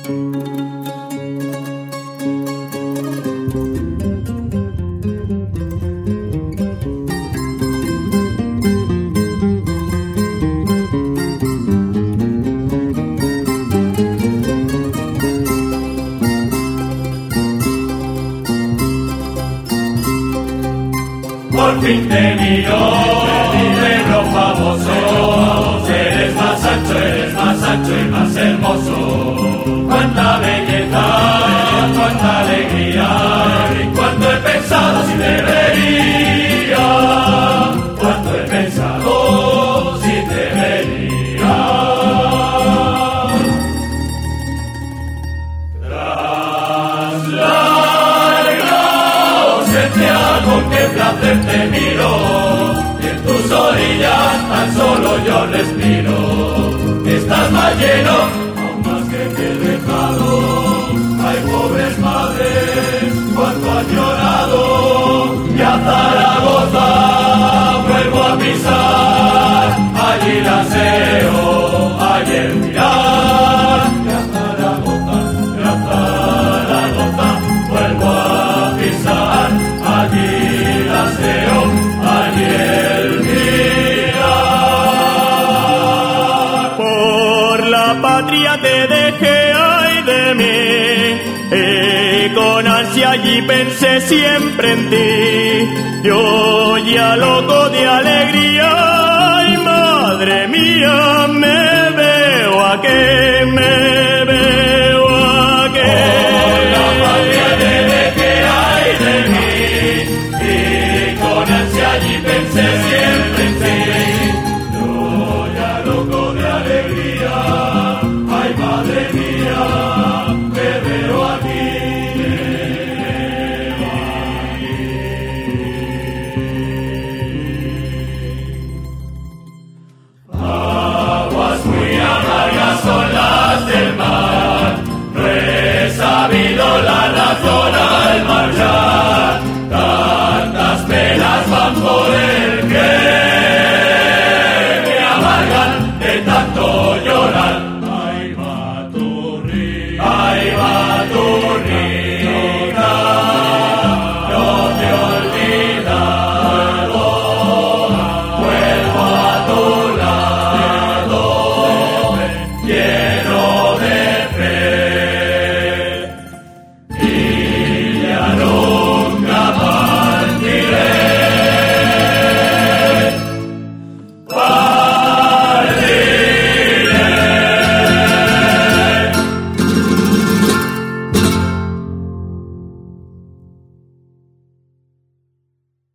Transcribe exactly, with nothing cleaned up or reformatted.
Por fin te miro, negro famoso, eres más ancho, eres más ancho y más hermoso. Cuánta belleza, cuánta alegría, cuánto he pensado si debería, cuánto he pensado si debería. Tras larga ausencia, con qué placer te miro, en tus orillas tan solo yo respiro. Estás más lleno, aún más que te he dejado. Ay, pobres madres, cuánto han llorado. Y a Zaragoza vuelvo a pisar, allí la aseo, allí el mirar. Y a Zaragoza, y a Zaragoza vuelvo a pisar, allí la aseo, allí el mirar. Por la patria te dejé, ay de mí, y con ansia allí pensé siempre en ti. Yo ya loco de alegría, ay madre mía, me veo aquí, me